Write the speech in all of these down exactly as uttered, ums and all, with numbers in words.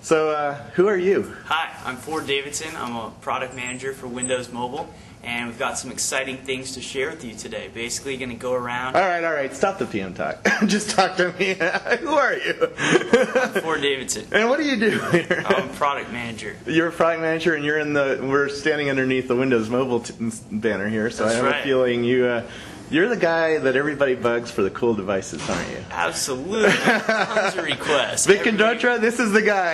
So, uh, who are you? Hi, I'm Ford Davidson. I'm a product manager for Windows Mobile, and we've got some exciting things to share with you today. Basically, going to go around. All right, all right. Stop the P M talk. Just talk to me. Who are you? I'm Ford Davidson. And what do you do here? I'm a product manager. You're a product manager, and you're in the. We're standing underneath the Windows Mobile t banner here, so That's I have right. a feeling you. Uh, You're the guy that everybody bugs for the cool devices, aren't you? Absolutely. Tons of requests. Vic Everybody- Condotra, this is the guy.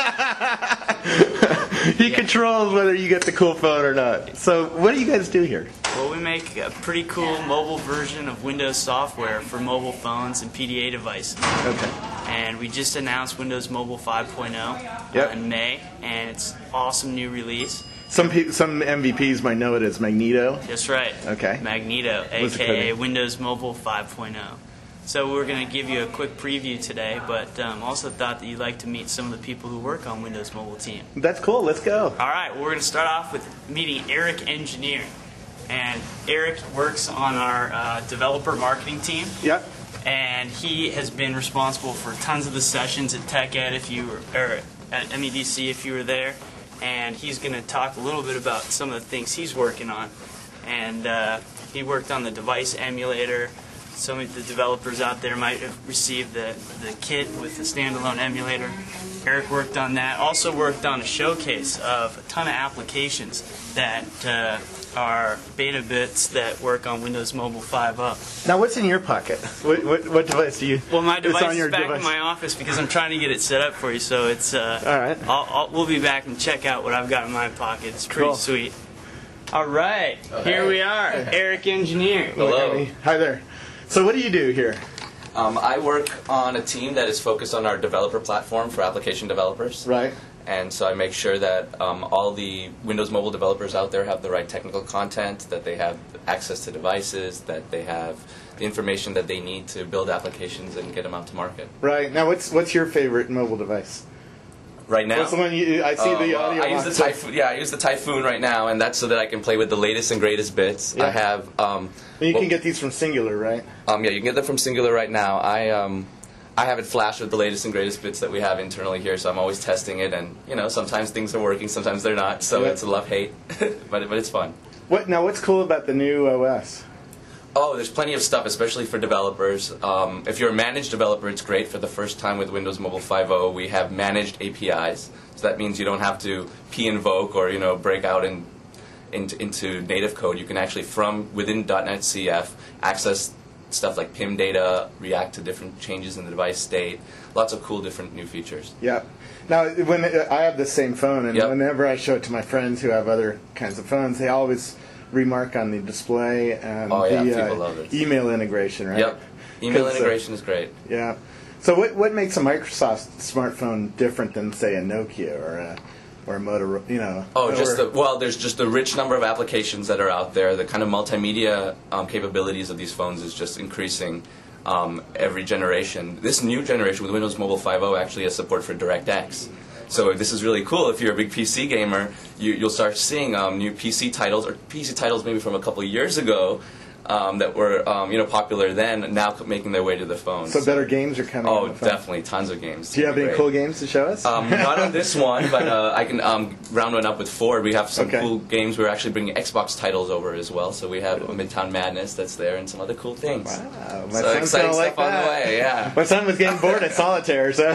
he Yeah. controls whether you get the cool phone or not. So what do you guys do here? Well, we make a pretty cool mobile version of Windows software for mobile phones and P D A devices. Okay. And we just announced Windows Mobile five point oh Yep. uh, in May, and it's an awesome new release. Some pe some M V Ps might know it as Magneto. That's right. Okay. Magneto, What's the aka code? Windows Mobile five point oh. So we're going to give you a quick preview today, but um, also thought that you'd like to meet some of the people who work on Windows Mobile team. That's cool. Let's go. All right, we're going to start off with meeting Eric Engineer. And Eric works on our uh, developer marketing team. Yep. And he has been responsible for tons of the sessions at TechEd if you were, or at M E D C if you were there. And he's going to talk a little bit about some of the things he's working on. And uh, he worked on the device emulator. Some of the developers out there might have received the, the kit with the standalone emulator. Eric worked on that. Also worked on a showcase of a ton of applications that uh, are beta bits that work on Windows Mobile five point oh. Now, what's in your pocket? What, what, what device do you? Well, my it's device on is your back device. in my office because I'm trying to get it set up for you. So it's. Uh, All right. I'll, I'll, we'll be back and check out what I've got in my pocket. It's pretty Cool. sweet. All right, Oh, here hey. we are, Eric Engineer. Hello. Hi there. So, what do you do here? Um, I work on a team that is focused on our developer platform for application developers. Right. And so I make sure that um, all the Windows Mobile developers out there have the right technical content, that they have access to devices, that they have the information that they need to build applications and get them out to market. Right. Now, what's what's your favorite mobile device? Right now, What's the one you? I see Uh, the well, audio. I use the box. Typhoon. Yeah, I use the Typhoon right now, and that's so that I can play with the latest and greatest bits. Yeah. I have. Um, And you well, can get these from Singular, right? Um, yeah, you can get them from Singular right now. I um, I have it flashed with the latest and greatest bits that we have internally here, so I'm always testing it. And you know, sometimes things are working, sometimes they're not. So Yeah. it's a love hate, but but it's fun. What now? What's cool about the new O S? Oh, there's plenty of stuff, especially for developers. Um, if you're a managed developer, it's great. For the first time with Windows Mobile five point oh, we have managed A P Is. So that means you don't have to p-invoke or you know break out in, into, into native code. You can actually, from within .NET C F, access stuff like P I M data, react to different changes in the device state. Lots of cool different new features. Yeah. Now, when I have the same phone, and Yep. whenever I show it to my friends who have other kinds of phones, they always remark on the display and Oh, yeah, the people uh, love it. email integration, right? Yep. Email 'Cause, uh, integration is great. Yeah. So what what makes a Microsoft smartphone different than say a Nokia or a or a Motorola? You know. Oh, just or- the, well, there's just a rich number of applications that are out there. The kind of multimedia um, capabilities of these phones is just increasing um, every generation. This new generation with Windows Mobile five point oh actually has support for DirectX. So this is really cool. If you're a big P C gamer, you, you'll start seeing um, new P C titles, or P C titles maybe from a couple of years ago, um, that were um, you know popular then, now making their way to the phone. So better games are coming. Oh, on the phone. definitely, tons of games. Do you have any Great. cool games to show us? Um, not on this one, but uh, I can um, round one up with Ford. We have some Okay. cool games. We're actually bringing Xbox titles over as well. So we have Midtown Madness that's there and some other cool things. Wow, my So son's exciting gonna like stuff on that. the way, yeah. My son was getting bored at solitaire, so.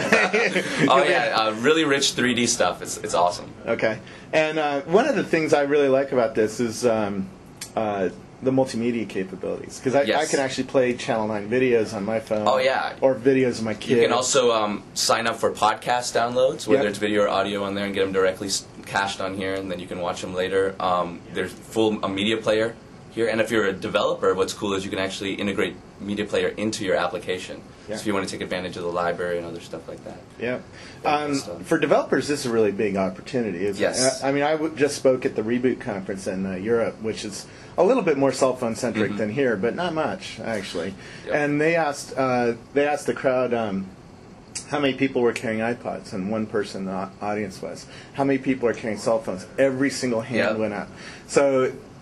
Oh yeah, uh, really rich three D stuff. It's it's awesome. Okay. And uh, one of the things I really like about this is um, uh, the multimedia capabilities, because I, Yes. I can actually play Channel nine videos on my phone. Oh, yeah. Or videos of my kids. You can also um, sign up for podcast downloads, whether Yep. it's video or audio on there, and get them directly s- cached on here, and then you can watch them later. Um, there's full a media player here, and if you're a developer, what's cool is you can actually integrate media player into your application. Yeah. So if you want to take advantage of the library and other stuff like that. Yeah. Very Um, good stuff. for developers, this is a really big opportunity. Isn't Yes. It? I I mean, I w- just spoke at the Reboot conference in uh, Europe, which is a little bit more cell phone centric Mhm. than here, but not much actually. Yep. And they asked uh, they asked the crowd um, how many people were carrying iPods, and one person in the au- audience was. How many people are carrying cell phones? Every single hand Yep. went up. So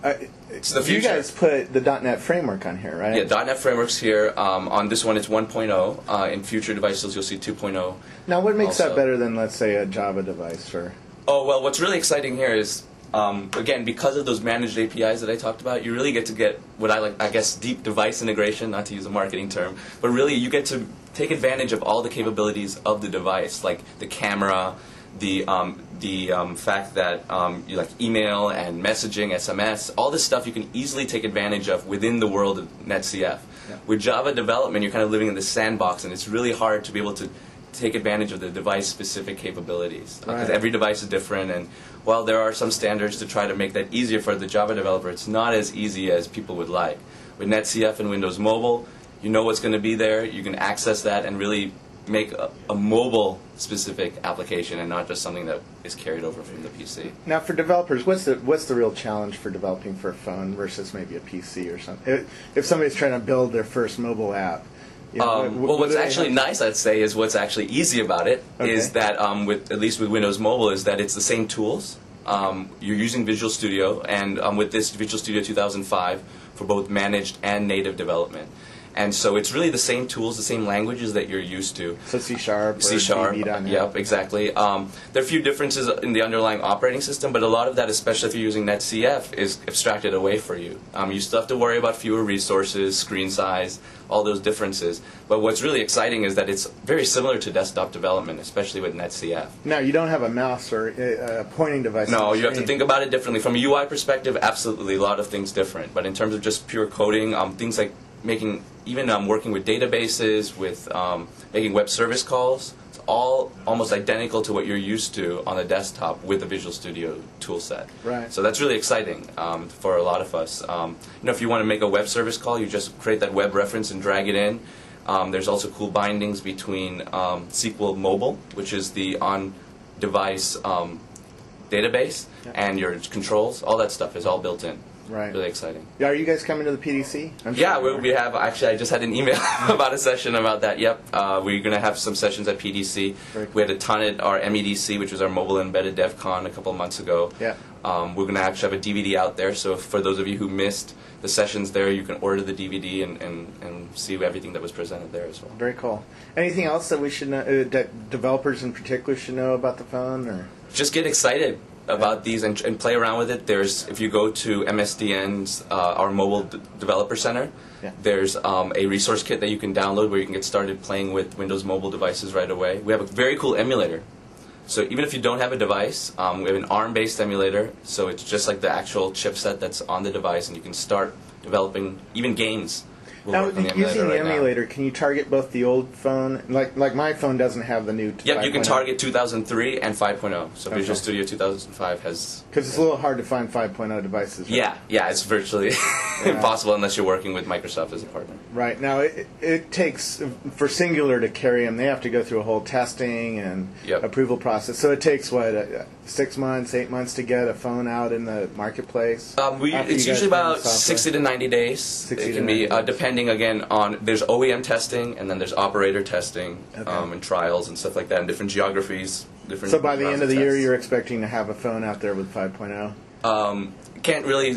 uh, It's the you future. guys put the .NET framework on here, right? Yeah, .NET Framework's here. Um, on this one, it's one point oh. Uh, in future devices, you'll see two point oh. Now, what makes Also- that better than, let's say, a Java device? Or Oh, well, what's really exciting here is, um, again, because of those managed A P Is that I talked about, you really get to get what I like, I guess, deep device integration, not to use a marketing term, but really you get to take advantage of all the capabilities of the device, like the camera, the um, the um, fact that um, you like email and messaging, S M S, all this stuff you can easily take advantage of within the world of NetCF. Yeah. With Java development, you're kind of living in this sandbox, and it's really hard to be able to take advantage of the device-specific capabilities because Right. every device is different. And while there are some standards to try to make that easier for the Java developer, it's not as easy as people would like. With NetCF and Windows Mobile, you know what's going to be there. You can access that and really make a, a mobile-specific application and not just something that is carried over from the P C. now, for developers, what's the what's the real challenge for developing for a phone versus maybe a P C or something? If, if somebody's trying to build their first mobile app, you know, Um, what- well, what what's do they actually have- nice, I'd say, is what's actually easy about it is Okay. that um, with at least with Windows Mobile is that it's the same tools. Um, you're using Visual Studio, and um, with this Visual Studio two thousand five for both managed and native development. And so it's really the same tools, the same languages that you're used to. So C Sharp, or C Sharp, D B dot net. yep, exactly. Um, there are a few differences in the underlying operating system, but a lot of that, especially if you're using NetCF, is abstracted away for you. Um, you still have to worry about fewer resources, screen size, all those differences. But what's really exciting is that it's very similar to desktop development, especially with NetCF. Now, you don't have a mouse or a, a pointing device. on No, the you have to screen. think about it differently. From a U I perspective, absolutely, a lot of things different. But in terms of just pure coding, um, things like making, even um, working with databases, with um, making web service calls, it's all almost identical to what you're used to on the desktop with the Visual Studio toolset. Right. So that's really exciting um, for a lot of us. Um, you know, if you want to make a web service call, you just create that web reference and drag it in. Um, there's also cool bindings between um, S Q L Mobile, which is the on-device um, database, Yeah. and your controls. All that stuff is all built in. Right. Really exciting. Yeah, are you guys coming to the P D C? I'm Yeah, sure we, we have. Actually, I just had an email about a session about that. Yep, uh, we're going to have some sessions at P D C. Very cool. We had a ton at our M E D C, which was our Mobile Embedded Dev Con a couple of months ago. Yeah. Um, we're going to actually have a D V D out there, so for those of you who missed the sessions there, you can order the D V D and, and, and see everything that was presented there as well. Very cool. Anything else that we should know, uh, that developers in particular should know about the phone? Or Just get excited about these and, and play around with it. There's, if you go to M S D N's, uh, our mobile d- developer center, Yeah. there's um, a resource kit that you can download where you can get started playing with Windows mobile devices right away. We have a very cool emulator. So even if you don't have a device, um, we have an ARM-based emulator, so it's just like the actual chipset that's on the device, and you can start developing even games. will now, work on the using the right now. emulator, can you target both the old phone, like like my phone doesn't have the new? Yep, you can target two thousand three and five point oh. So Okay. Visual Studio two thousand five has... Because it's a little hard to find five point oh devices. Right? Yeah, yeah, it's virtually impossible unless you're working with Microsoft as a partner. Right. Now, it, it takes, for Singular to carry them, they have to go through a whole testing and Yep. approval process. So it takes, what, uh, six months, eight months to get a phone out in the marketplace? Um, we, After it's you guys usually find the about software? sixty to ninety days. sixty it to can be ninety uh, days. depending again on there's O E M testing and then there's operator testing Okay. um, and trials and stuff like that in different geographies. Different So by the rounds end of the year, tests. you're expecting to have a phone out there with five point oh? Um, can't really,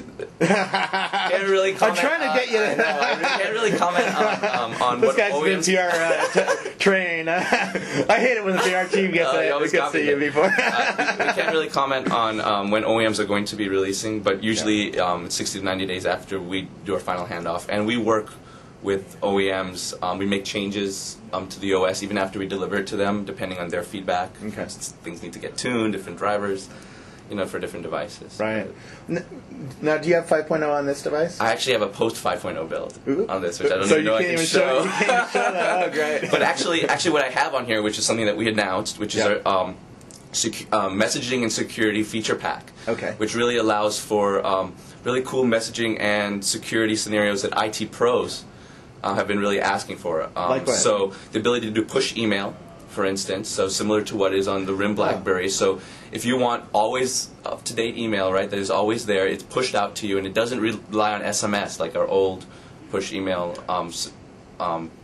can't really I'm comment. trying to on- get you I to... know, I really can't really comment on, um, on This what guy's O E been Ms P R uh, t- trained. I hate it when the P R team gets, Oh, you uh, always gets copy to you me. before. uh, we, we can't really comment on um, when O E Ms are going to be releasing, but usually um, it's sixty to ninety days after we do our final handoff. And we work with O E Ms. Um, we make changes um, to the O S even after we deliver it to them, depending on their feedback. Okay. For instance, things need to get tuned, different drivers, you know, for different devices. Right. N- Now, do you have five point oh on this device? I actually have a post five point oh build Ooh. on this, which I don't so even you know can't I can even show. You can't even show that. Oh, great. But actually, actually, what I have on here, which is something that we announced, which is Yeah. our um, secu- um, messaging and security feature pack. Okay. Which really allows for um, really cool messaging and security scenarios that I T pros uh, have been really asking for. Um, Like what? So the ability to do push email, for instance, so similar to what is on the RIM BlackBerry. So if you want always up-to-date email, right, that is always there, it's pushed out to you, and it doesn't rely on S M S like our old push email um, s- um,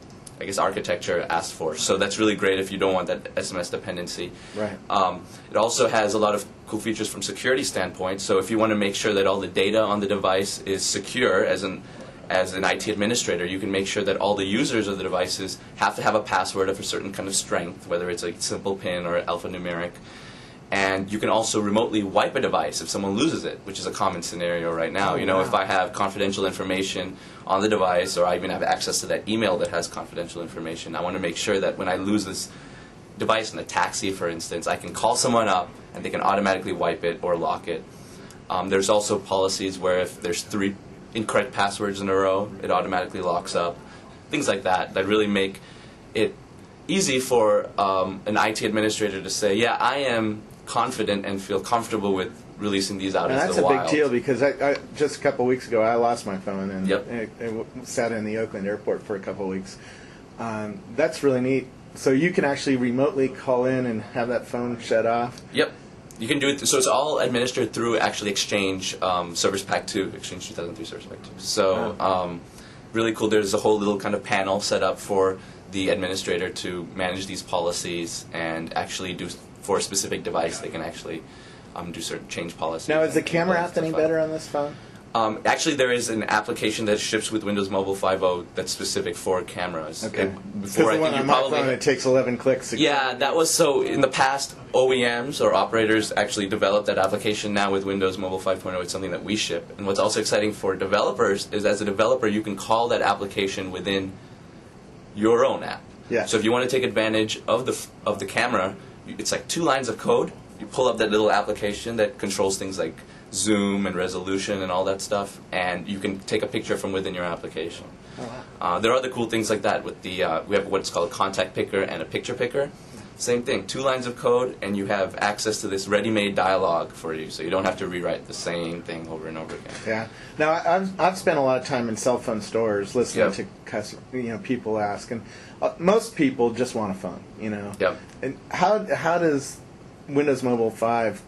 I guess, architecture asked for. So that's really great if you don't want that S M S dependency. Right. Um, it also has a lot of cool features from security standpoint. So if you want to make sure that all the data on the device is secure, as an as an I T administrator, you can make sure that all the users of the devices have to have a password of a certain kind of strength, whether it's a simple PIN or alphanumeric. And you can also remotely wipe a device if someone loses it, which is a common scenario right now. Oh, you know, wow. if I have confidential information on the device, or I even have access to that email that has confidential information, I want to make sure that when I lose this device in a taxi, for instance, I can call someone up and they can automatically wipe it or lock it. Um, there's also policies where if there's three incorrect passwords in a row, it automatically locks up. Things like that that really make it easy for um, an I T administrator to say, yeah, I am confident and feel comfortable with releasing these out And into that's the a wild. big deal because I, I, just a couple of weeks ago I lost my phone and Yep. it, it sat in the Oakland airport for a couple of weeks. Um, that's really neat. So you can actually remotely call in and have that phone shut off. Yep. You can do it. So it's all administered through actually Exchange um, Service Pack two, Exchange two thousand three Service Pack two. So um, really cool. There's a whole little kind of panel set up for the administrator to manage these policies and actually do for a specific device. They can actually um, do certain change policies. Now, is the and camera stuff app any like better that. on this phone? Um, actually, there is an application that ships with Windows Mobile five point oh that's specific for cameras. Okay. It- Because Before, I the one think you on my probably phone, it takes eleven clicks. To yeah, that was so. In the past, O E Ms or operators actually developed that application. Now with Windows Mobile five point oh, it's something that we ship. And what's also exciting for developers is, as a developer, you can call that application within your own app. Yeah. So if you want to take advantage of the f- of the camera, you- it's like two lines of code. You pull up that little application that controls things like zoom and resolution and all that stuff, and you can take a picture from within your application. Oh, wow. Uh, there are other cool things like that with the, uh, we have what's called a contact picker and a picture picker. Same thing, two lines of code, and you have access to this ready-made dialogue for you, so you don't have to rewrite the same thing over and over again. Yeah. Now I- I've I've spent a lot of time in cell phone stores listening Yep. to customer, you know, people ask, and uh, most people just want a phone, you know. Yep. And how how does Windows Mobile five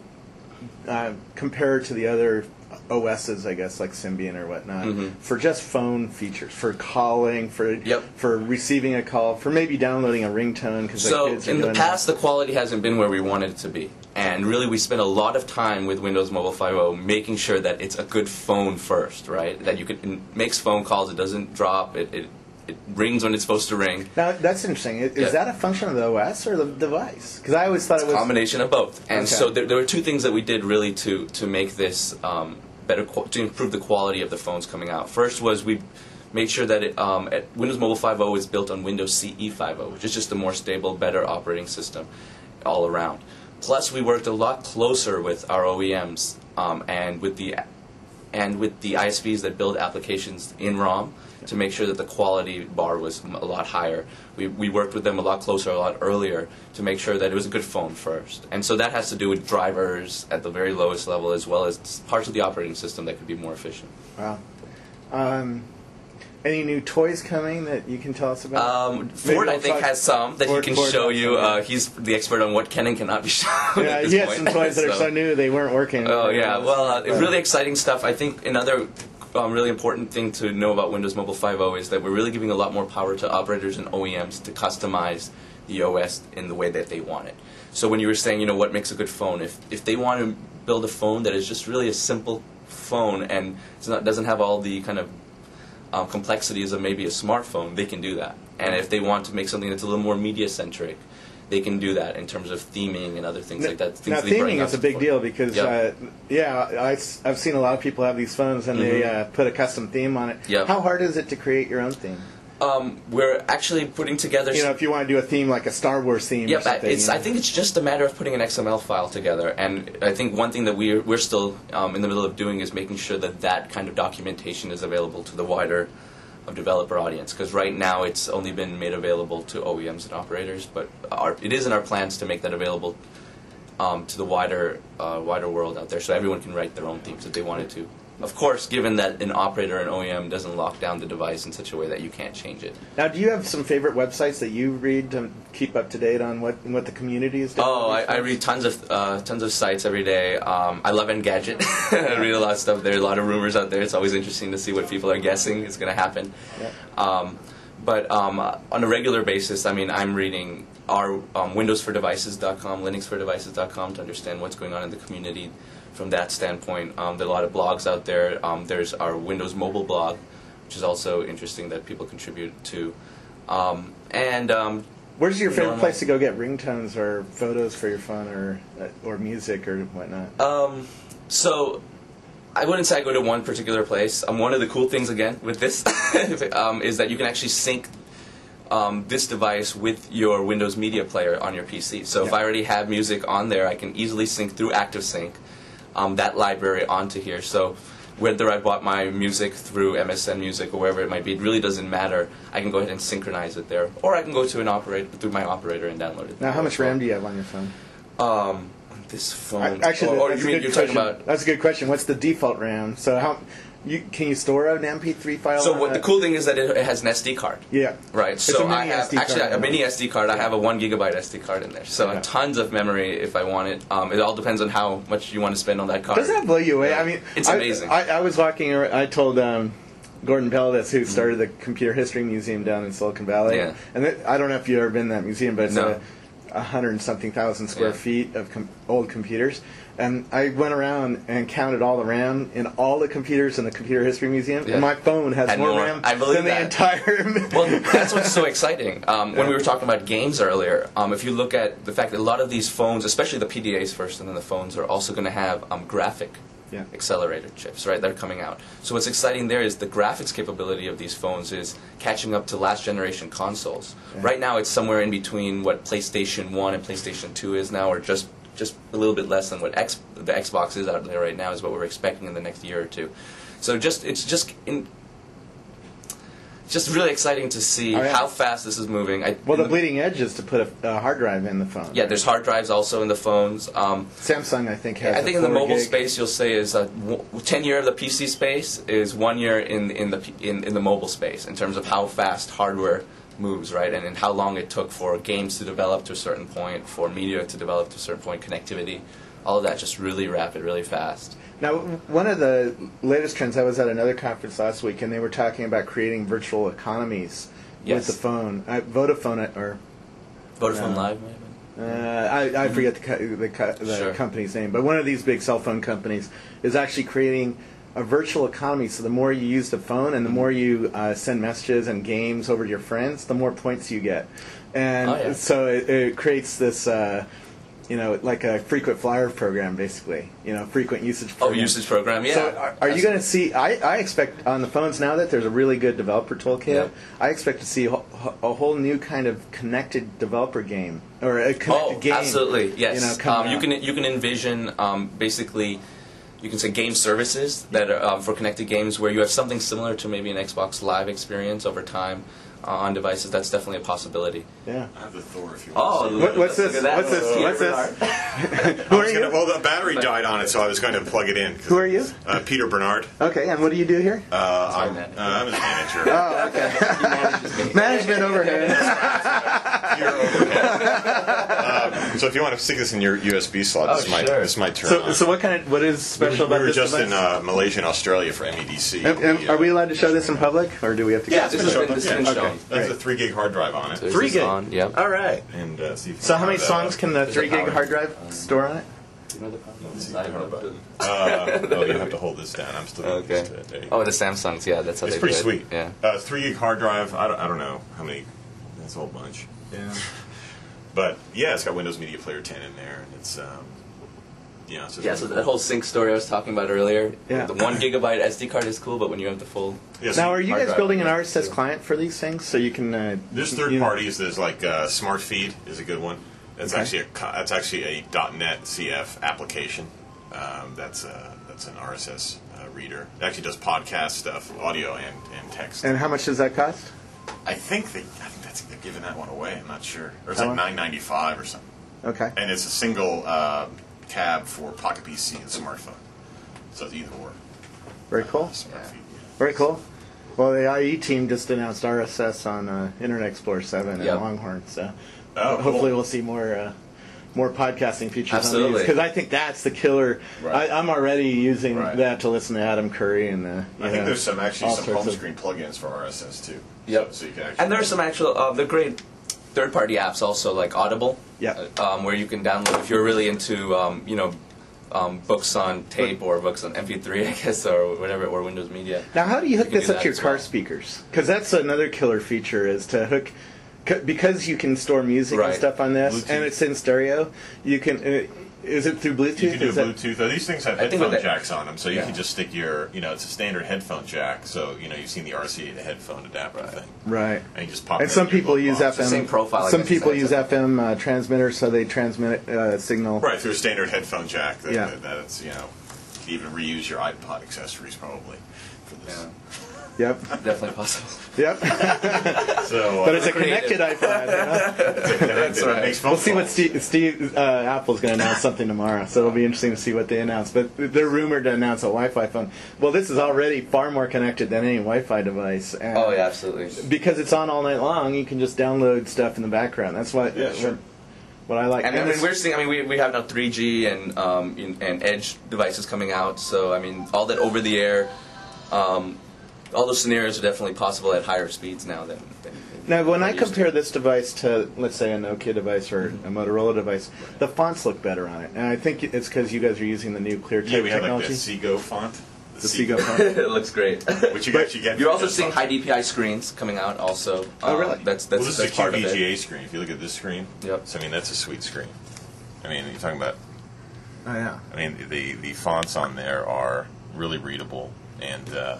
uh, compare to the other O Ss, I guess, like Symbian or whatnot, Mhm. for just phone features, for calling, for Yep. for receiving a call, for maybe downloading a ringtone? Because So kids are in the doing past, the quality hasn't been where we wanted it to be, and really we spent a lot of time with Windows Mobile five point oh making sure that it's a good phone first, right? That you can it makes phone calls, it doesn't drop, it it, it rings when it's supposed to ring. Now that's interesting. Is Yeah. that a function of the O S or the device? Because I always thought it was Combination of both. And Okay. so there, there were two things that we did really to to make this um, better, qu- to improve the quality of the phones coming out. First was we made sure that it, um, at Windows Mobile five point oh is built on Windows C E five point oh, which is just a more stable, better operating system all around. Plus, we worked a lot closer with our O E Ms um, and with the and with the I S Vs that build applications in ROM to make sure that the quality bar was m- a lot higher. We, we worked with them a lot closer, a lot earlier to make sure that it was a good phone first. And so that has to do with drivers at the very lowest level as well as parts of the operating system that could be more efficient. Wow. Um, any new toys coming that you can tell us about? Um, Maybe Ford, we'll I think, talk- has some that Ford- he can Ford show has you. some, yeah. Uh, he's the expert on what can and cannot be shown. Yeah, at this he has point. some toys that are so new they weren't working. Oh yeah, well, uh, But- really exciting stuff. I think another um, really important thing to know about Windows Mobile five point oh is that we're really giving a lot more power to operators and O E Ms to customize the O S in the way that they want it. So when you were saying, you know, what makes a good phone, if if they want to build a phone that is just really a simple phone and it's not, doesn't have all the kind of um, complexities of maybe a smartphone, they can do that. And if they want to make something that's a little more media-centric, they can do that in terms of theming and other things like that. Things Now, they bring theming up is a big for. deal because, Yep. uh, yeah, I, have seen a lot of people have these phones and they Mhm. uh, put a custom theme on it. Yep. How hard is it to create your own theme? Um, we're actually putting together. You know, if you want to do a theme like a Star Wars theme or Yep, I- something. it's. you know. I think it's just a matter of putting an X M L file together, and I think one thing that we're we're still um, in the middle of doing is making sure that that kind of documentation is available to the wider of developer audience. Because right now it's only been made available to O E Ms and operators, but our, it is in our plans to make that available um, to the wider uh, wider world out there, so everyone can write their own themes if they wanted to. Of course, given that an operator and O E M doesn't lock down the device in such a way that you can't change it. Now, do you have some favorite websites that you read to keep up to date on what what the community is doing? Oh, with I, these I phones? read tons of uh, tons of sites every day. Um, I love Engadget. I read a lot of stuff. There are a lot of rumors out there. It's always interesting to see what people are guessing is going to happen. Yeah. Um, but um, uh, on a regular basis, I mean, I'm reading our um, Windows for Devices dot com, Linux for Devices dot com to understand what's going on in the community from that standpoint. Um, there are a lot of blogs out there. Um, there's our Windows Mobile blog, which is also interesting that people contribute to. Um, and um, Where's your favorite normal- place to go get ringtones or photos for your phone, or uh, or music or whatnot? Um, so I wouldn't say I go to one particular place. Um, one of the cool things, again, with this um, is that you can actually sync um, this device with your Windows Media Player on your P C. So if Yeah. I already have music on there, I can easily sync through ActiveSync um, that library onto here. So whether I bought my music through M S N Music or wherever it might be, it really doesn't matter. I can go ahead and synchronize it there. Or I can go to an operator, through my operator and download it. Now, how much RAM do you have on your phone? Um, this phone... I- Actually, or, or that's you a mean good you're question. talking about... That's a good question. What's the default RAM? So how you can you store an M P three file? So on what the that? cool thing is that it, it has an S D card. Yeah. Right. It's So a mini I have S D actually card. a mini S D card. I have a one gigabyte S D card in there. So Yeah. tons of memory if I want it. Um, it all depends on how much you want to spend on that card. Doesn't that blow you away? Yeah. I mean, It's I- amazing. I, I was walking. ar- I told um, Gordon Pellis, who started the Computer History Museum down in Silicon Valley, Yeah. and it, I don't know if you've ever been to that museum, but it's No. a, a hundred and something thousand square Yeah. feet of com- old computers. And I went around and counted all the RAM in all the computers in the Computer History Museum, Yeah. and my phone has Had more, more. RAM I believe than that. the entire. Well, that's what's so exciting. Um, when we were talking about games earlier, um, if you look at the fact that a lot of these phones, especially the P D As first and then the phones, are also going to have um, graphic Yeah. accelerator chips, right? They're coming out. So what's exciting there is the graphics capability of these phones is catching up to last generation consoles. Yeah. Right now, it's somewhere in between what PlayStation one and PlayStation two is now, or just just a little bit less than what X, the Xbox is out there right now, is what we're expecting in the next year or two. So just it's just in, just really exciting to see Oh, yeah. how fast this is moving. I, Well, the in bleeding edge is to put a, a hard drive in the phone. yeah, there's hard drives also in the phones. Um, Samsung, I think, has. I a think in the four mobile gig. space, you'll say is a w- ten year of the P C space is one year in in the P- in, in the mobile space in terms of how fast hardware moves, right, and, and how long it took for games to develop to a certain point, for media to develop to a certain point, connectivity, all of that just really rapid, really fast. Now, w- one of the latest trends, I was at another conference last week, and they were talking about creating virtual economies Yes. with the phone. Uh, Vodafone, or Vodafone No. Live, maybe. uh, I, I forget the, co- the, co- the Sure. company's name, but one of these big cell phone companies is actually creating a virtual economy. So the more you use the phone and the more you uh, send messages and games over to your friends, the more points you get. And Oh, yeah. so it, it creates this, uh, you know, like a frequent flyer program, basically. You know, frequent usage Oh, program. usage program, yeah. So are, are you going to see? I, I expect on the phones now that there's a really good developer toolkit. Yeah. I expect to see a, whole- a whole new kind of connected developer game or a connected Oh, game. absolutely, yes. You know, coming um, you out. can you can envision um, basically, you can say game services that are um, for connected games where you have something similar to maybe an Xbox Live experience over time uh, on devices. That's definitely a possibility. Yeah. I have the Thor if you Oh, want. What, what's Look this? at that. What's this? What's this? Who I are was gonna, you? well, the battery died on it, so I was going to plug it in. Who are you? Uh, Peter Bernard. Okay, and what do you do here? Uh, Sorry, I'm, uh, manager. I'm his manager. Oh, okay. Management overhead. Peter overhead. Um, so if you want to stick this in your U S B slot, Oh, this might sure. this might turn So, on. so what kind of what is special we were about this just device? in uh, Malaysia and Australia for M E D C. Am- am- are we allowed to show this in public, or do we have to? Yeah, get this permission? has been, this has been Yeah, shown. okay. There's Great. a three gig hard drive on it. There's Three this gig. on, yep. All right. And uh, see if you So can how many have that songs up. can the There's a three gig power. hard drive store on it? Uh, oh, you have to hold this down. I'm still. Okay. Just, uh, there you go. Oh, the Samsungs, yeah, that's how It's they pretty do it. sweet. Yeah. Uh, three gig hard drive. I don't, I don't know how many. That's a whole bunch. Yeah. But yeah, it's got Windows Media Player ten in there, and it's um, yeah. So it's Yeah, so that whole sync story I was talking about earlier, Yeah. the one gigabyte S D card is cool, but when you have the full... Yeah, so Now, are you hard guys drive. building an R S S client for these things so you can? Uh, There's you third know- parties. There's like uh, SmartFeed is a good one. That's Okay. actually a co- that's actually a .NET C F application. Um, that's a, that's an R S S uh, reader. It actually does podcast stuff, audio and, and text. And how much does that cost? I think they I think that's they're giving that one away. I'm not sure. Or it's How like much? nine ninety five or something. Okay. And it's a single uh, cab for Pocket P C and smartphone. So it's either or. Very cool. SmartFeed. Very cool. Well, the I E team just announced R S S on uh, Internet Explorer seven and Yep. Longhorn, so Oh, hopefully cool. we'll see more uh, more podcasting features Absolutely. because I think that's the killer. Right. I, I'm already using Right. that to listen to Adam Curry and uh, you I think know, there's some actually all some sorts home of- screen plugins for R S S too. Yep. So, so you can actually And there are some actual, uh, they're great third-party apps also, like Audible. Yeah. Um, where you can download if you're really into, um, you know, um, books on tape or books on M P three, I guess, or whatever, or Windows Media. Now, how do you hook You can this do up that to your as car well. speakers? Because that's another killer feature is to hook, c- because you can store music and Right. stuff on this, Bluetooth. and it's in stereo. You can. Uh, is it through Bluetooth? You can do Is that- Bluetooth. Oh, these things have I think headphone with that- jacks on them, so you Yeah. can just stick your, you know, it's a standard headphone jack. So you know, you've seen the R C A, the headphone adapter thing, Right. and you just pop. And it some in your people glove use box. F M. same profile, I Some guess, people as use that. F M uh, transmitters, so they transmit uh, signal. Right through a standard headphone jack. That, Yeah. that, that's you know, you can even reuse your iPod accessories probably for this. Yeah, Yep. definitely possible. Yep. So, uh, But it's a Creative. connected iPod. You know? that's right. Makes phone We'll see what calls. Steve, Steve uh, Apple's going to announce something tomorrow, so it'll be interesting to see what they announce. But they're rumored to announce a Wi-Fi phone. Well, this is already far more connected than any Wi-Fi device. And Oh, yeah, absolutely. because it's on all night long, you can just download stuff in the background. That's what Yeah, sure. what, what I like. And I And mean, it's- we're seeing. I mean, we, we have now three G and um, in- and Edge devices coming out. So I mean, all that over the air, um, all those scenarios are definitely possible at higher speeds now than. than than now, when we're I used to. compare this device to, let's say, a Nokia device or a Motorola device, the fonts look better on it, and I think it's because you guys are using the new ClearType Yeah, we have like technology. the Seago font. the Seago font. it looks great. Which you can actually get. You're from also this seeing function. high D P I screens coming out. Also, Oh, Um, really? That's that's, Well, this that's is a part of it. Q V G A screen. If you look at this screen, Yep. so I mean that's a sweet screen. I mean, you're talking about. Oh yeah. I mean, the the fonts on there are really readable, and uh,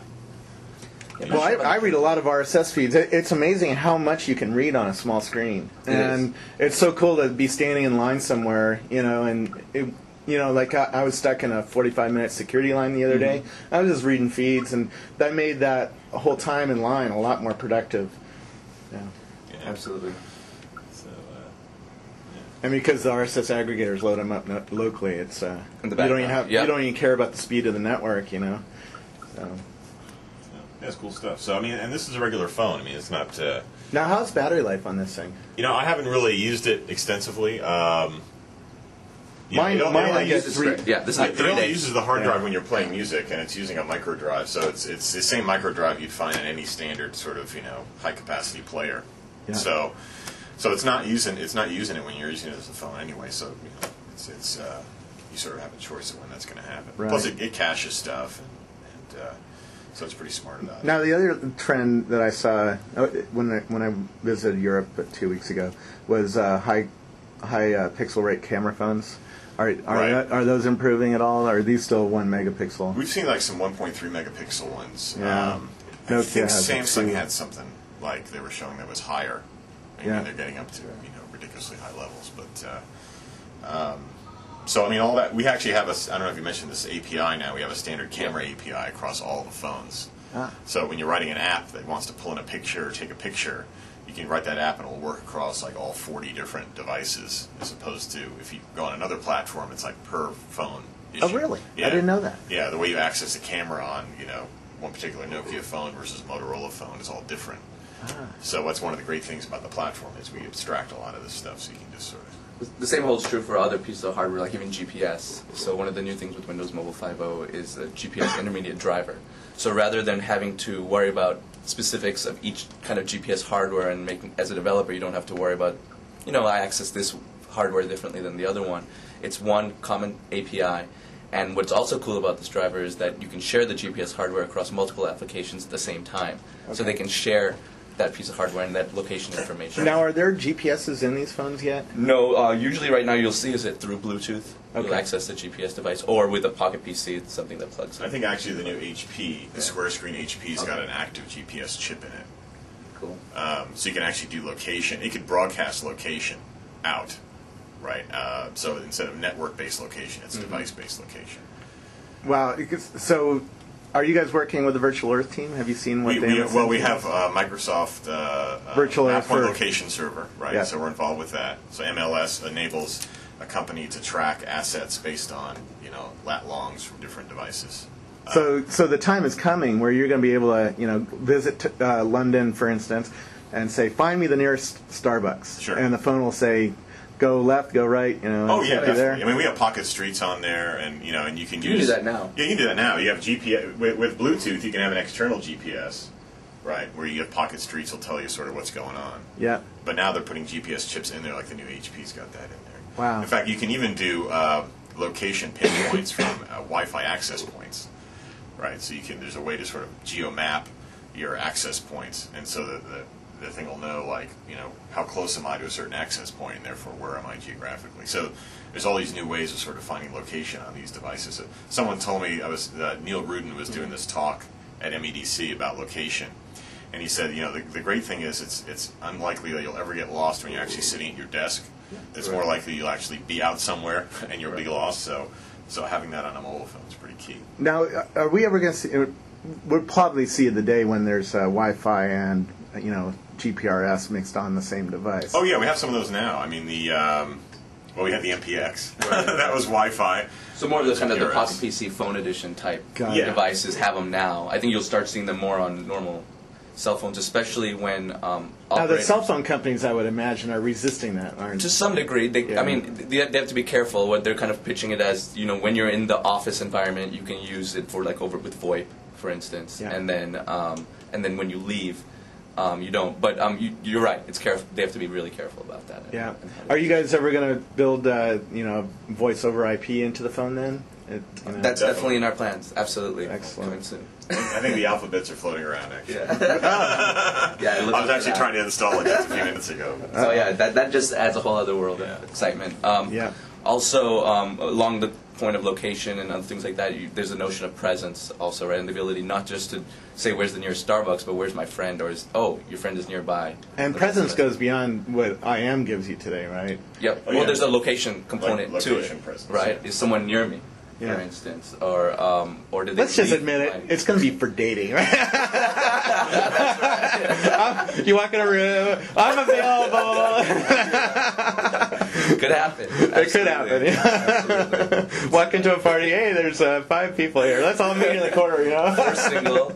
Well, I, I read a lot of R S S feeds. It, it's amazing how much you can read on a small screen, It and it's so cool to be standing in line somewhere, you know, and it, you know, like I, I was stuck in a forty-five minute security line the other day. I was just reading feeds, and that made that whole time in line a lot more productive. Yeah. yeah. Absolutely. So, uh, And because the R S S aggregators load them up no- locally, it's uh, In the you don't even background, have yeah. you don't even care about the speed of the network, you know. So. yeah, that's cool stuff. So I mean, and this is a regular phone. I mean, it's not. Uh, Now, how's battery life on this thing? you know, I haven't really used it extensively. Um, you Mine- know, it mine only I get uses- three- Yeah, this is It like three only days. uses the hard Yeah. drive when you're playing music, and it's using a micro drive. So it's it's the same micro drive you'd find in any standard sort of you know high capacity player. Yeah. So so it's not using it's not using it when you're using it as a phone anyway. So you know it's it's uh, you sort of have a choice of when that's going to happen. Right. Plus it, it caches stuff, and, and uh, so it's pretty smart about it. Now, the other trend that I saw uh, when I, when I visited Europe uh, two weeks ago was uh, high high uh, pixel rate camera phones. Are are, Right. that, are those improving at all? Or are these still one megapixel? We've seen like some one point three megapixel ones. Yeah. Um, I Nokia think has it Samsung too. had something like they were showing that was higher. I Yeah. mean, they're getting up to you know ridiculously high levels, but. Uh, um, so I mean, all that we actually have a. I don't know if you mentioned this A P I now. We have a standard camera A P I across all the phones. Ah. So when you're writing an app that wants to pull in a picture or take a picture, you can write that app and it'll work across like all forty different devices, as opposed to if you go on another platform, it's like per phone. Oh, issue. really? Yeah. I didn't know that. Yeah, the way you access the camera on you know one particular Nokia phone versus Motorola phone is all different. Ah. So that's one of the great things about the platform is we abstract a lot of this stuff, so you can just sort of. The same holds true for other pieces of hardware, like even G P S. So one of the new things with Windows Mobile five point oh is a G P S intermediate driver. So rather than having to worry about specifics of each kind of G P S hardware and making, as a developer, you don't have to worry about, you know, I access this hardware differently than the other one. It's one common A P I. And what's also cool about this driver is that you can share the G P S hardware across multiple applications at the same time. So Okay. they can share that piece of hardware and that location information. Now, are there G P Ses in these phones yet? No, uh, usually right now you'll see is it through Bluetooth. You'll Okay. access the G P S device, or with a Pocket P C, it's something that plugs in. I think actually the new H P, the Yeah. square screen H P's got Okay. an active G P S chip in it. Cool. Um, so you can actually do location. It could broadcast location out, right? Uh, so instead of network-based location, it's Mm-hmm. device-based location. Wow. because- So, are you guys working with the Virtual Earth team? Have you seen what We, they we, have well, we sent have you? uh, Microsoft uh, uh, Virtual Map Earth Point for- location server, right? Yeah. So we're involved with that. So M L S enables a company to track assets based on you know lat longs from different devices. So, so the time is coming where you're going to be able to, you know, visit t- uh, London, for instance, and say, "Find me the nearest Starbucks," Sure. and the phone will say, "Go go left, go right. You know. Oh and yeah, take you there. definitely. I mean, we have pocket streets on there, and you know, and you can You use can do that now. Yeah, you can do that now. You have G P S with, with Bluetooth. You can have an external G P S, right? Where you have pocket streets will tell you sort of what's going on. Yeah. But now they're putting G P S chips in there, like the new H P's got that in there. Wow. In fact, you can even do uh, location pinpoints from uh, Wi-Fi access points, right? So you can. There's a way to sort of geo-map your access points, and so that the the thing will know, like, you know, how close am I to a certain access point, and therefore where am I geographically. So there's all these new ways of sort of finding location on these devices. So someone told me, I was uh, Neil Rudin was doing this talk at M E D C about location, and he said, you know, the, the great thing is it's it's unlikely that you'll ever get lost when you're actually sitting at your desk. It's more likely you'll actually be out somewhere and you'll be lost. So so having that on a mobile phone is pretty key. Now, are we ever going to see? We'll probably see the day when there's uh, Wi-Fi and you know G P R S mixed on the same device. Oh yeah, we have some of those now. I mean the um, well, we had the M P X. That was Wi-Fi. So more of the kind of the G P R S. Pocket P C phone edition type Got it. devices have them now. I think you'll start seeing them more on normal cell phones, especially when um, Now, the operators- cell phone companies, I would imagine, are resisting that, aren't To they? some degree, they, Yeah. I mean, they, they have to be careful. What they're kind of pitching it as, you know, when you're in the office environment, you can use it for like over with VoIP, for instance, Yeah. and then um, and then when you leave, um, you don't. But um, you, you're right. It's careful. They have to be really careful about that. Yeah. And how Are you guys ever going to build, uh, you know, voice over I P into the phone then? It, you know? That's Definitely. definitely in our plans. Absolutely. Excellent. Coming soon. I think the alphabets are floating around actually. Yeah. yeah. I was actually trying to install it just a few minutes ago. So yeah, that that just adds a whole other world of excitement. Um, Yeah. Also, um, along the point of location and other things like that, you, there's a notion of presence also, right? And the ability not just to say where's the nearest Starbucks, but where's my friend, or is oh your friend is nearby. And Look presence at that. goes beyond what I M gives you today, right? Yep. Oh, well, yeah. there's a location component Like to location it, presence, right? yeah. Is someone near me, Yeah. for instance, or um, or did they Let's just leave admit my- it. It's going to be for dating, right? I'm- you walk in a room. I'm available. Could happen. It could happen. Absolutely. Yeah. Walk into a party. Hey, there's uh, five people here. Let's all meet in the corner. You know. Or single.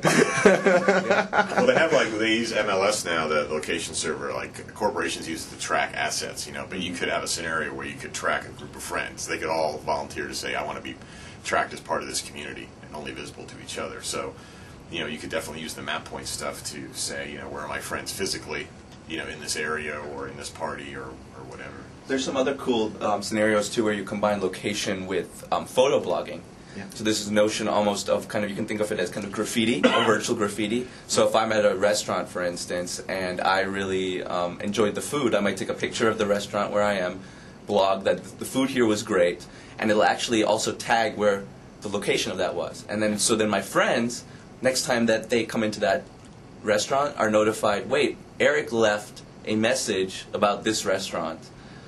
Well, they have like they use M L S now, the location server. Like corporations use it to track assets, you know. But you could have a scenario where you could track a group of friends. They could all volunteer to say, "I want to be tracked as part of this community and only visible to each other." So, you know, you could definitely use the map point stuff to say, you know, where are my friends physically, you know, in this area or in this party or, or whatever. There's some other cool um, scenarios too where you combine location with um, photo blogging. Yeah. So this is a notion almost of kind of, you can think of it as kind of graffiti, or virtual graffiti. So if I'm at a restaurant, for instance, and I really um, enjoyed the food, I might take a picture of the restaurant where I am, blog that the food here was great, and it'll actually also tag where the location of that was. And then so then my friends, next time that they come into that restaurant, are notified, wait, Eric left a message about this restaurant.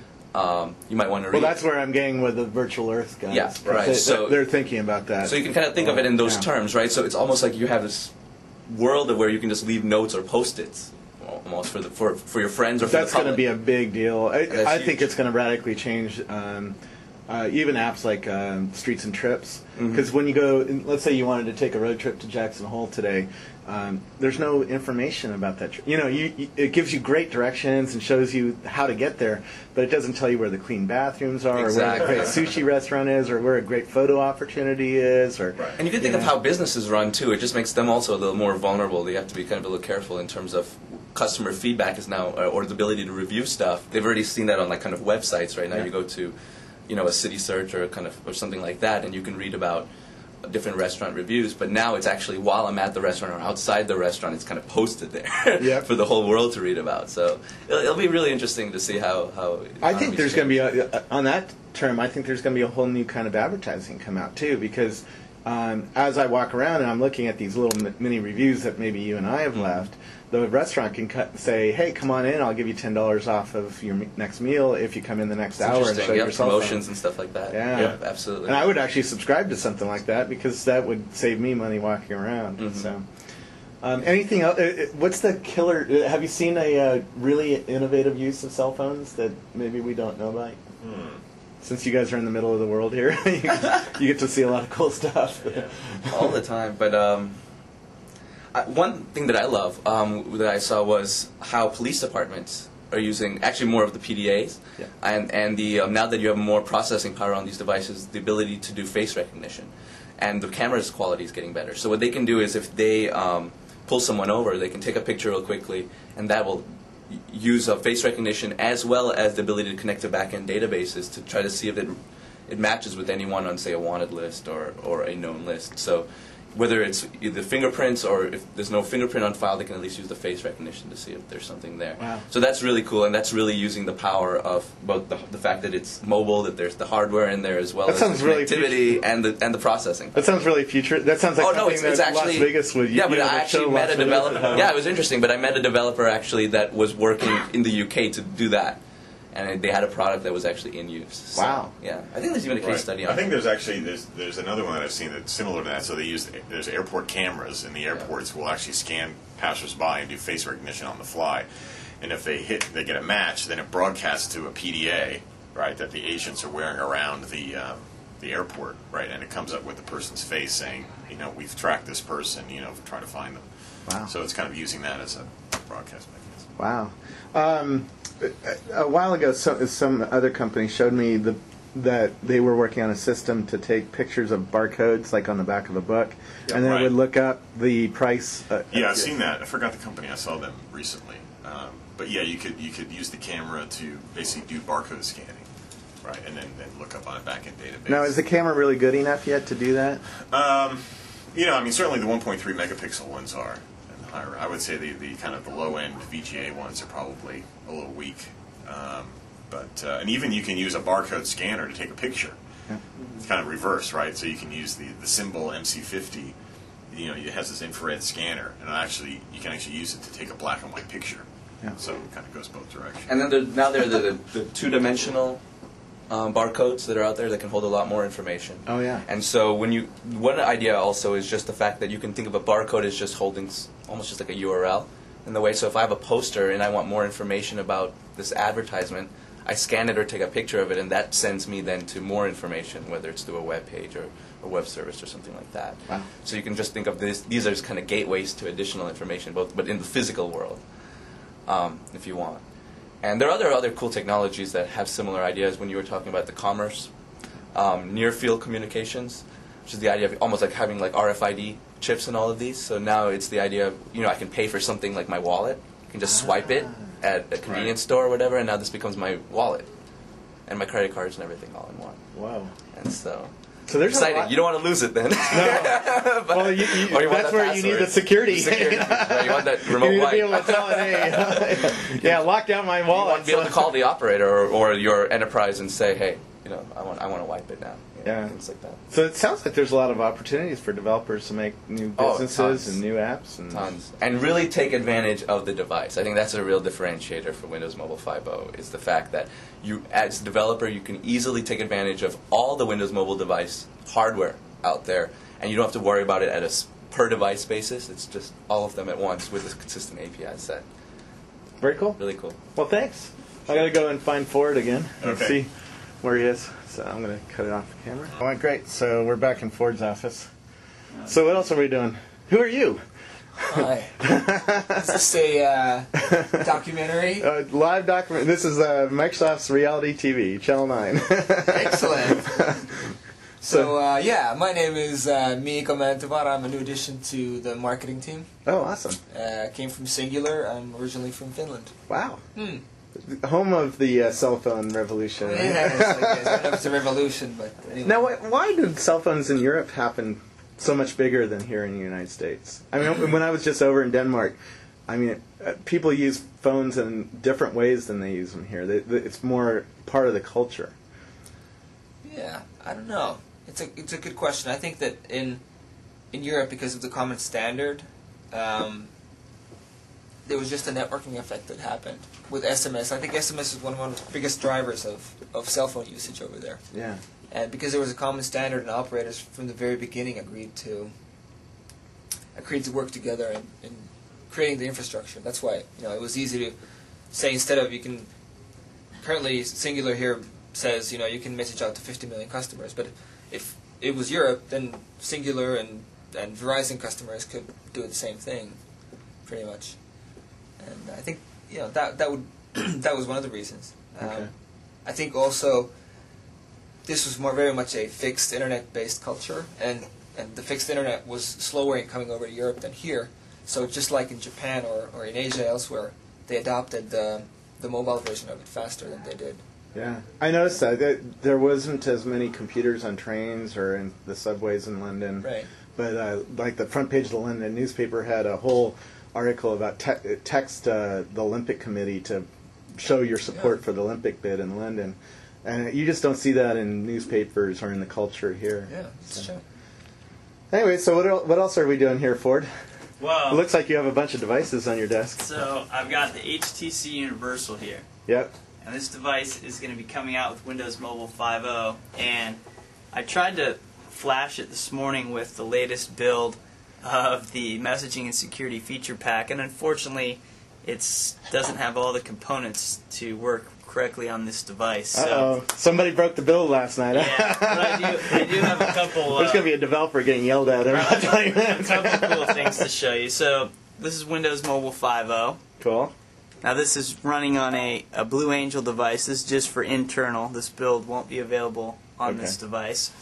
Um, you might want to read. Well, that's where I'm getting with the virtual Earth guys. Yeah, 'Cause right. They, So- they're thinking about that. So you can kind of think of it in those Yeah. terms, right? So it's almost like you have this world of where you can just leave notes or post-its, almost for the for for your friends or for That's the going to public. be a big deal. I, That's I think huge. it's going to radically change um, uh, even apps like um, Streets and Trips. Mm-hmm. Because when you go, let's say you wanted to take a road trip to Jackson Hole today, um, there's no information about that trip. You know, you, you, it gives you great directions and shows you how to get there, but it doesn't tell you where the clean bathrooms are, Exactly. or where the great sushi restaurant is, or where a great photo opportunity is, or Right. And you can think of Yeah. how businesses run too. It just makes them also a little more vulnerable. They have to be kind of a little careful in terms of customer feedback is now, uh, or the ability to review stuff. They've already seen that on like kind of websites right now. Yeah. You go to, you know, a City Search or a kind of or something like that, and you can read about different restaurant reviews. But now it's actually while I'm at the restaurant or outside the restaurant, it's kind of posted there Yep. for the whole world to read about. So it'll, it'll be really interesting to see how how. I think there's going to be a, a- on that term. I think there's going to be a whole new kind of advertising come out too, because um, as I walk around and I'm looking at these little mi- mini reviews that maybe you and I have left, the restaurant can cut, say, "Hey, come on in. I'll give you ten dollars off of your me- next meal if you come in the next It's hour and interesting. show Yeah, your cell phone." promotions and stuff like that. Yeah. absolutely. And I would actually subscribe to something like that because that would save me money walking around. Mhm. So, um, anything else? uh, uh, What's the killer? uh, Have you seen a uh, really innovative use of cell phones that maybe we don't know about? Since you guys are in the middle of the world here, you, you get to see a lot of cool stuff. all the time. But um, I, one thing that I love um, that I saw was how police departments are using actually more of the P D As, Yeah. and and the um, now that you have more processing power on these devices, the ability to do face recognition, and the camera's quality is getting better. So what they can do is if they um, pull someone over, they can take a picture real quickly, and that will y- use uh, face recognition as well as the ability to connect to back-end databases to try to see if it it matches with anyone on, say, a wanted list or or a known list. So whether it's either fingerprints or if there's no fingerprint on file, they can at least use the face recognition to see if there's something there. Wow. So that's really cool, and that's really using the power of both the, the fact that it's mobile, that there's the hardware in there as well That as sounds the really connectivity and the and the processing. That sounds really future. That sounds like Oh no, something it's, it's that actually Las Vegas would. yeah, you but know, I the actually show met Las a Vegas developer. would have. Yeah, it was interesting, but I met a developer actually that was working in the U K to do that, and they had a product that was actually in use. So, Wow. Yeah, I think there's even a case Right. study on I think it. there's actually there's there's another one that I've seen that's similar to that. So they use there's airport cameras, and the airports will actually scan passersby and do face recognition on the fly. And if they hit, they get a match, then it broadcasts to a P D A, right, that the agents are wearing around the um, the airport, right, and it comes up with the person's face saying, you know, we've tracked this person, you know, try to find them. Wow. So it's kind of using that as a broadcast mechanism. Wow. Um, a a while ago, some, some other company showed me the, that they were working on a system to take pictures of barcodes, like on the back of a book, and then Right. it would look up the price. Uh, Yeah, I've seen that. I forgot the company. I saw them recently. Um, but yeah, you could you could use the camera to basically do barcode scanning, right, and then, then look up on a back-end database. Now, is the camera really good enough yet to do that? Um, you know, I mean, certainly the one point three megapixel ones are. And higher. I would say the, the kind of the low-end V G A ones are probably a little weak. Um, but uh, and even you can use a barcode scanner to take a picture. Yeah. It's kind of reverse, right? So you can use the, the symbol M C fifty. You know, it has this infrared scanner, and actually you can actually use it to take a black and white picture. Yeah. So it kind of goes both directions. And then there, now there are the, the, the two-dimensional um, barcodes that are out there that can hold a lot more information. Oh, yeah. And so when you, one idea also is just the fact that you can think of a barcode as just holding s- almost just like a U R L in the way. So if I have a poster and I want more information about this advertisement, I scan it or take a picture of it, and that sends me then to more information, whether it's through a web page or a web service or something like that. Wow. So you can just think of this, these are just kind of gateways to additional information, both but in the physical world, um, if you want. And there are other other cool technologies that have similar ideas. When you were talking about the commerce, um, near field communications, which is the idea of almost like having like R F I D chips in all of these. So now it's the idea of, you know, I can pay for something like my wallet. I can just swipe it at a convenience store or whatever, and now this becomes my wallet and my credit cards and everything all in one. Wow. And so So there's a exciting. lot- You don't want to lose it then. No. But- Well, you, you, or you want that's that where you need password. the security. Security. Right, you want that You remote need to wipe. be able to tell it, hey, yeah, lock down my You want wallet. to be able to call the operator or, or your enterprise and say, hey, you know, I want I want to wipe it now. You know, Yeah. Things like that. So it sounds like there's a lot of opportunities for developers to make new Oh, businesses tons. and new apps. And Tons. And really take advantage of the device. I think that's a real differentiator for Windows Mobile five point oh, is the fact that you, as a developer, you can easily take advantage of all the Windows Mobile device hardware out there, and you don't have to worry about it at a s- per device basis. It's just all of them at once with a consistent A P I set. Very cool. Really cool. Well, thanks. I gotta go and find Ford again and Okay. see where he is. So I'm gonna cut it off the camera. All right, great. So we're back in Ford's office. So what else are we doing? Who are you? Hi. Is this a uh, documentary? Uh, live document. This is uh, Microsoft's reality T V, Channel Nine. Excellent. So, uh, yeah, my name is uh, Miiko Mantovar. I'm a new addition to the marketing team. Oh, awesome! Uh, came from Singular. I'm originally from Finland. Wow. Hmm. Home of the uh, cell phone revolution. Yeah, it's like, I don't know if it's a revolution, but anyway. Now, why, why did cell phones in Europe happen so much bigger than here in the United States? I mean, when I was just over in Denmark, I mean, uh, people use phones in different ways than they use them here. They, they, it's more part of the culture. Yeah, I don't know. It's a it's a good question. I think that in in Europe, because of the common standard, um, there was just a networking effect that happened with S M S. I think S M S is one of the biggest drivers of, of cell phone usage over there. Yeah. And because there was a common standard, and operators from the very beginning agreed to agreed to work together in, in creating the infrastructure. That's why, you know, it was easy to say, instead of, you can currently Singular here says, you know, you can message out to fifty million customers, but if it was Europe, then Singular and and Verizon customers could do the same thing, pretty much. And I think, you know, that that would that was one of the reasons. Um, Okay. I think also this was more very much a fixed internet-based culture, and, and the fixed internet was slower in coming over to Europe than here. So just like in Japan or, or in Asia elsewhere, they adopted the, the mobile version of it faster than they did. Yeah, I noticed that there, there wasn't as many computers on trains or in the subways in London. Right. But uh, like the front page of the London newspaper had a whole article about te- text uh, the Olympic Committee to show your support Yeah. for the Olympic bid in London, and you just don't see that in newspapers or in the culture here. Yeah, it's So. true. Anyway, so what el- what else are we doing here, Ford? It Well, looks like you have a bunch of devices on your desk. so I've got the H T C Universal here. Yep. And this device is going to be coming out with Windows Mobile five point oh. And I tried to flash it this morning with the latest build of the Messaging and Security Feature Pack. And unfortunately, it doesn't have all the components to work correctly on this device. So, Uh-oh. Somebody broke the bill last night. yeah, but I do, I do have a couple, uh, There's going to be a developer getting yelled at every twenty a minutes. couple cool things to show you. So this is Windows Mobile five point oh. Cool. Now this is running on a, a Blue Angel device. This is just for internal. This build won't be available on Okay. this device.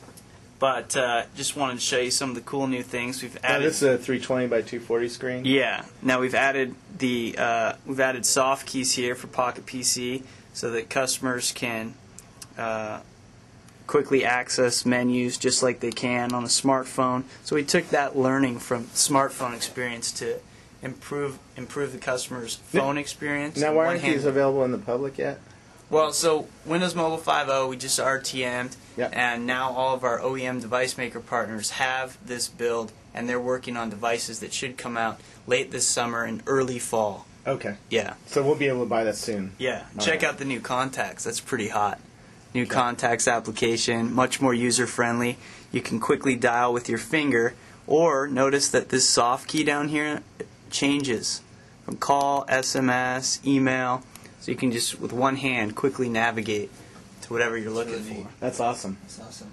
But uh, just wanted to show you some of the cool new things we've Now, added. this is a three twenty by two forty screen. Yeah. Now we've added the uh, we've added soft keys here for Pocket P C so that customers can uh, quickly access menus just like they can on a smartphone. So we took that learning from smartphone experience to improve improve the customer's phone experience. Now, On why one aren't hand- these available in the public yet? Well, so Windows Mobile five point oh, we just R T M'd, Yep. and now all of our O E M device maker partners have this build, and they're working on devices that should come out late this summer and early fall. Okay. Yeah, So we'll be able to buy that soon. yeah. All Check right. out the new Contacts. That's pretty hot. New Contacts application, much more user-friendly. You can quickly dial with your finger, or notice that this soft key down here changes from call, S M S, email. So you can just, with one hand, quickly navigate to whatever you're looking really neat. for. That's awesome. That's awesome.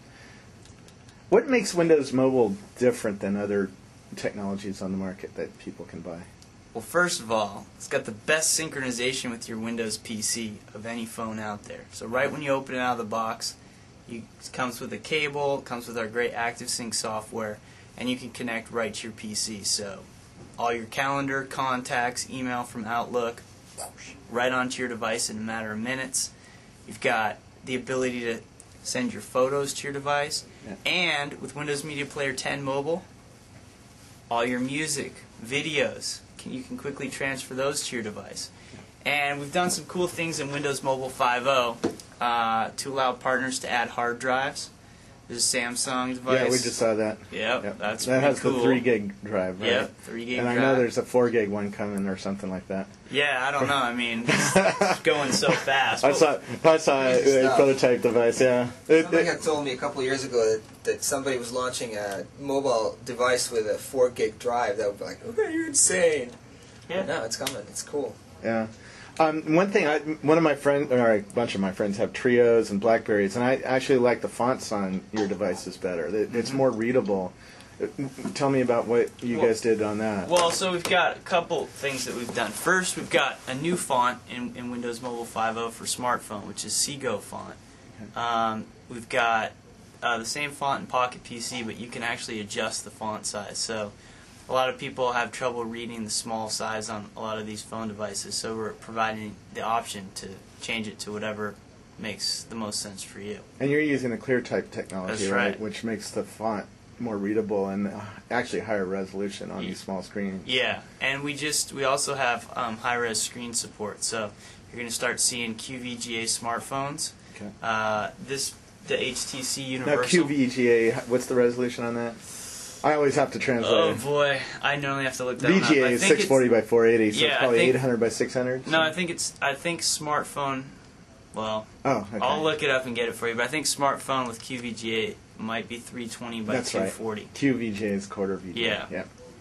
What makes Windows Mobile different than other technologies on the market that people can buy? Well, first of all, it's got the best synchronization with your Windows P C of any phone out there. So right when you open it out of the box, you, it comes with a cable, it comes with our great ActiveSync software, and you can connect right to your P C. So all your calendar, contacts, email from Outlook, right onto your device in a matter of minutes. You've got the ability to send your photos to your device, Yeah. and with Windows Media Player ten Mobile, all your music, videos, can, you can quickly transfer those to your device. And we've done some cool things in Windows Mobile five point oh uh, to allow partners to add hard drives. There's a Samsung device. Yeah, we just saw that. Yep, Yep. that's that pretty has cool. the three gig drive, right? Yep, three gig And I drive. know there's a four gig one coming or something like that. Yeah, I don't know. I mean, it's, it's going so fast. I saw I saw Neat a, a stuff. prototype device. Yeah. It- Somebody it- had told me a couple of years ago that, that somebody was launching a mobile device with a four gig drive. That would be like, okay, you're insane. Yeah. No, it's coming. It's cool. Yeah. Um, one thing, I, one of my friends, or a bunch of my friends, have Trios and Blackberries, and I actually like the fonts on your devices better. It- It's more readable. Uh, Tell me about what you Well- guys did on that. Well, so we've got a couple things that we've done. First, we've got a new font in, in Windows Mobile five point oh for smartphone, which is Seago font. Um, we've got uh, the same font in Pocket P C, but you can actually adjust the font size. So a lot of people have trouble reading the small size on a lot of these phone devices, so we're providing the option to change it to whatever makes the most sense for you. And you're using the ClearType technology, That's right? right. Which makes the font more readable and uh, actually higher resolution on Ye- these small screens. Yeah, and we just we also have um, high-res screen support, so you're going to start seeing Q V G A smartphones. Okay. Uh, this the H T C Now, Universal. Q V G A, what's the resolution on that? I always have to translate. Oh it. boy, I normally have to look that one up. V G A I is think six forty by four eighty, so Yeah, it's I probably think- eight hundred by six hundred. it's- No, I think it's I think smartphone. Well, Oh, okay. I'll look it up and get it for you, but I think smartphone with Q V G A might be three twenty by That's two right. forty. Q V G A is quarter V G A. Yeah. Yeah.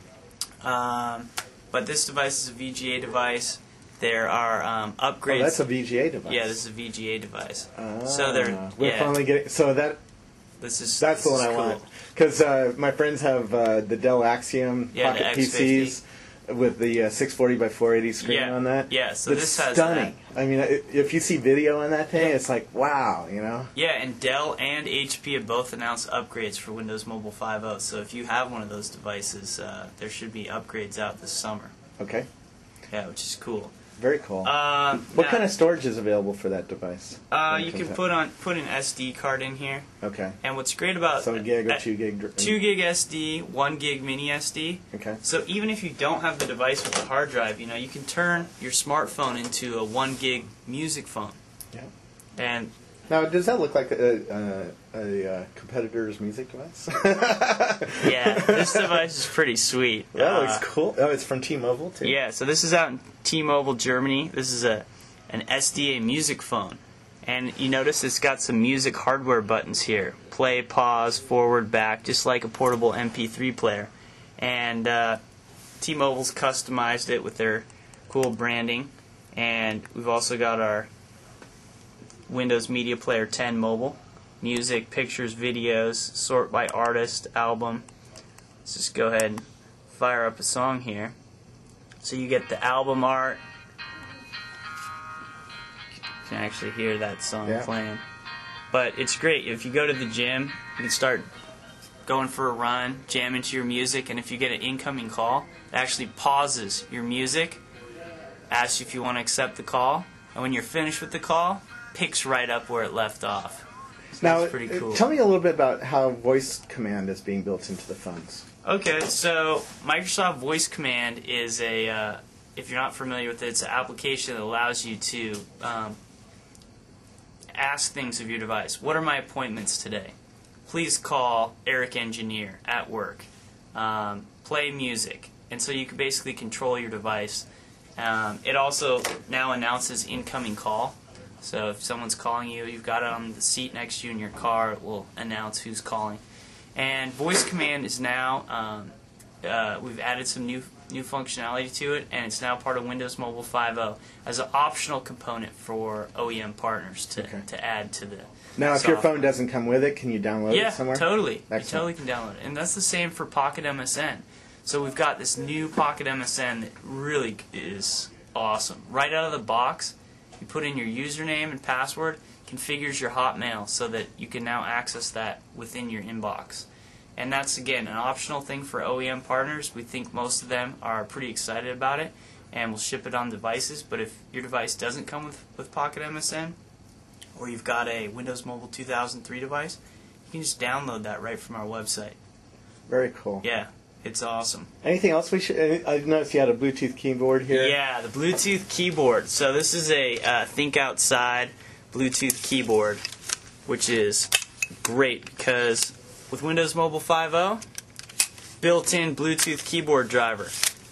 Um, but this device is a V G A device. There are um, upgrades. Oh, that's a V G A device. yeah, this is a V G A device. Ah, so they're we're yeah. finally getting. So that This is that's the this one is I cool. want because uh, my friends have uh, the Dell Axiom Yeah, the Pocket X fifty. P Cs, with the uh, six forty by four eighty screen Yeah. on that. Yeah, so it's this has stunning. I mean, i- if you see video on that thing, Yeah. it's like wow, you know. Yeah, and Dell and H P have both announced upgrades for Windows Mobile five point oh. So if you have one of those devices, uh, there should be upgrades out this summer. Okay, Yeah, which is cool. very cool. Uh, what now, kind of storage is available for that device? Uh, When it you comes can out? put on put an S D card in here, Okay, and what's great about so a gig or uh, two gig. dr- two gig S D, one gig mini S D. Okay. So even if you don't have the device with the hard drive, you know you can turn your smartphone into a one gig music phone. Yeah. And Now, does that look like a, a, a, uh competitor's music device? yeah, this device is pretty sweet. That Uh, looks cool. Oh, it's from T-Mobile too. Yeah, so this is out in T-Mobile, Germany. This is a an S D A music phone. And you notice it's got some music hardware buttons here. Play, pause, forward, back, just like a portable M P three player. And uh, T-Mobile's customized it with their cool branding. And we've also got our Windows Media Player ten mobile. Music, pictures, videos, sort by artist, album. Let's just go ahead and fire up a song here. So you get the album art. You can actually hear that song Yeah. playing. But it's great. If you go to the gym, you can start going for a run, jam into your music, and if you get an incoming call, it actually pauses your music, asks you if you want to accept the call, and when you're finished with the call, picks right up where it left off. So Now, that's pretty uh, cool. tell me a little bit about how voice command is being built into the phones. Okay, so Microsoft Voice Command is a, uh, if you're not familiar with it, it's an application that allows you to um, ask things of your device. What are my appointments today? Please call Eric Engineer at work. Um, play music. And so you can basically control your device. Um, it also now announces incoming call. So if someone's calling you, you've got it on the seat next to you in your car, it will announce who's calling. And voice command is now, um, uh, we've added some new new functionality to it, and it's now part of Windows Mobile five point oh as an optional component for O E M partners to, Okay. to add to the Now, if your software. phone doesn't come with it, can you download Yeah, it somewhere? totally. You Excellent. totally can download it. And that's the same for Pocket M S N. So we've got this new Pocket M S N that really is awesome. Right out of the box, you put in your username and password, configures your Hotmail so that you can now access that within your inbox. And that's, again, an optional thing for O E M partners. We think most of them are pretty excited about it, and will ship it on devices. But if your device doesn't come with, with Pocket M S N, or you've got a Windows Mobile two thousand three device, you can just download that right from our website. Very cool. Yeah, it's awesome. Anything else we should? I noticed you had a Bluetooth keyboard here. Yeah, the Bluetooth keyboard. So this is a uh, Think Outside Bluetooth keyboard, which is great because with Windows Mobile five point oh, built-in Bluetooth keyboard driver.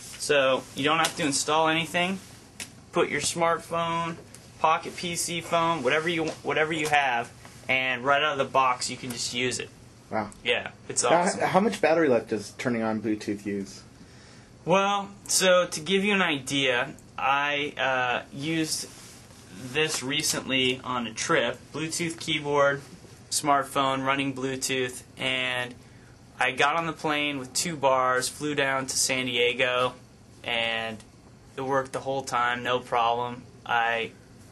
So you don't have to install anything. Put your smartphone, pocket P C phone, whatever you whatever you have, and right out of the box you can just use it. Wow. Yeah, it's Now, awesome. h- how much battery life does turning on Bluetooth use? Well, so to give you an idea, I uh, used this recently on a trip. Bluetooth keyboard, smartphone, running Bluetooth, and I got on the plane with two bars, flew down to San Diego, and it worked the whole time, no problem. I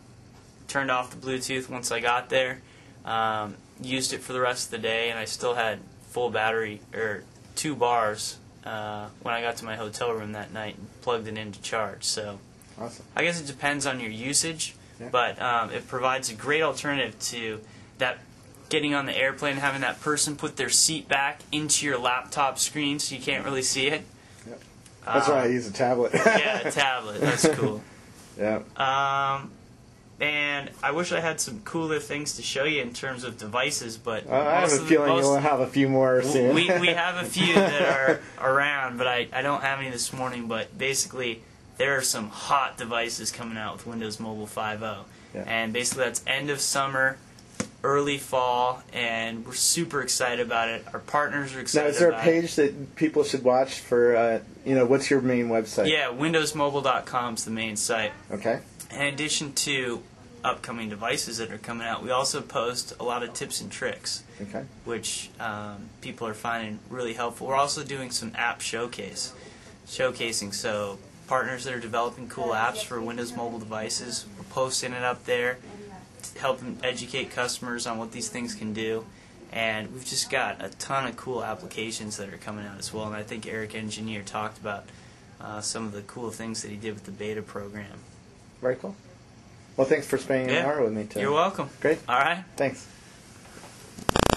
turned off the Bluetooth once I got there, um, used it for the rest of the day, and I still had full battery, or two bars, uh, when I got to my hotel room that night and plugged it in to charge. So Awesome. I guess it depends on your usage, Yeah. but um, it provides a great alternative to that getting on the airplane and having that person put their seat back into your laptop screen so you can't really see it. Yep. That's Um, why I use a tablet. Yeah, a tablet. That's cool. Yeah. Um, and I wish I had some cooler things to show you in terms of devices, but Uh, I have most a of the- feeling most- you'll have a few more soon. we, we have a few that are around, but I, I don't have any this morning. But basically, there are some hot devices coming out with Windows Mobile five point oh. Yeah. And basically, that's end of summer, early fall, and we're super excited about it. Our partners are Now, excited is there a about it. page that people should watch for, uh, you know, what's your main website? Yeah, windows mobile dot com is the main site. Okay. In addition to upcoming devices that are coming out, we also post a lot of tips and tricks, Okay. which um, people are finding really helpful. We're also doing some app showcase. showcasing. So partners that are developing cool apps for Windows mobile devices, we're posting it up there, helping educate customers on what these things can do. And we've just got a ton of cool applications that are coming out as well. And I think Eric Engineer talked about uh, some of the cool things that he did with the beta program. Very cool. Well, thanks for spending an Yeah. hour with me today. You're welcome. Great. All right. Thanks.